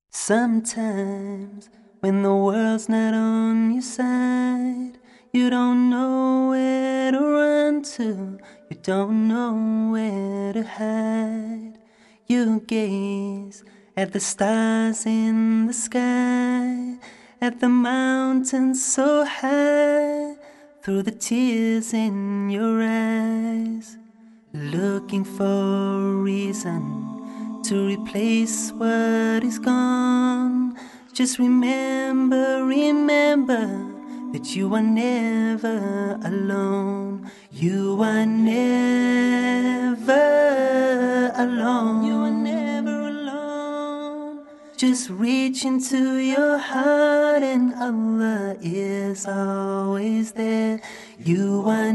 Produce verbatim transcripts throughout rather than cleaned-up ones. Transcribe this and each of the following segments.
Sometimes, when the world's not on your side, you don't know where to run to, you don't know where to hide. You gaze at the stars in the sky, at the mountains so high, through the tears in your eyes, looking for a reason to replace what is gone. Just remember, remember that you are never alone. You are never alone. You are never alone. Just reach into your heart and Allah is always there. You are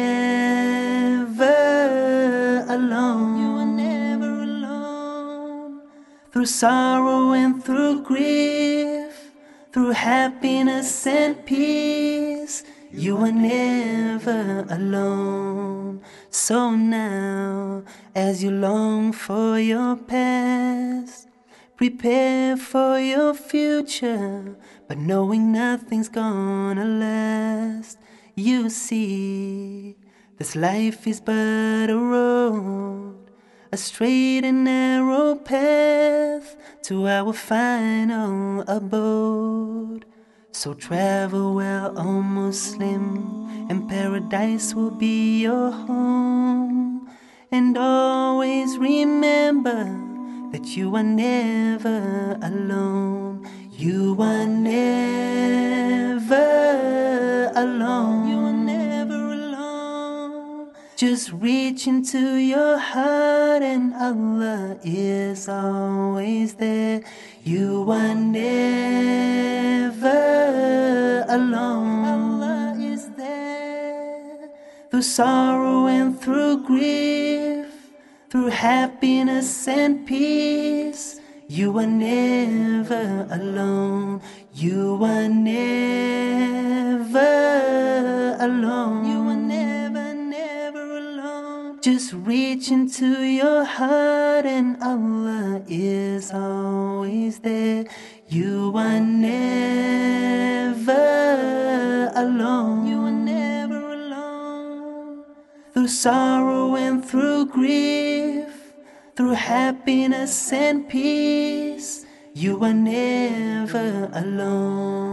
never alone. You are never alone. Through sorrow and through grief, through happiness and peace, you are never alone. So now, as you long for your past, prepare for your future, but knowing nothing's gonna last. You see, this life is but a road, a straight and narrow path to our final abode. So travel well, O Muslim, and paradise will be your home. And always remember that you are never alone. You are never alone. You are never alone. Just reach into your heart and Allah is always there. You are never alone. Allah is there. Through sorrow and through grief, through happiness and peace, you are never alone. You are never alone. You are never, never alone. Just reach into your heart and Allah is always there. You are never alone. You are never alone. Through sorrow and through grief, through happiness and peace, you are never alone.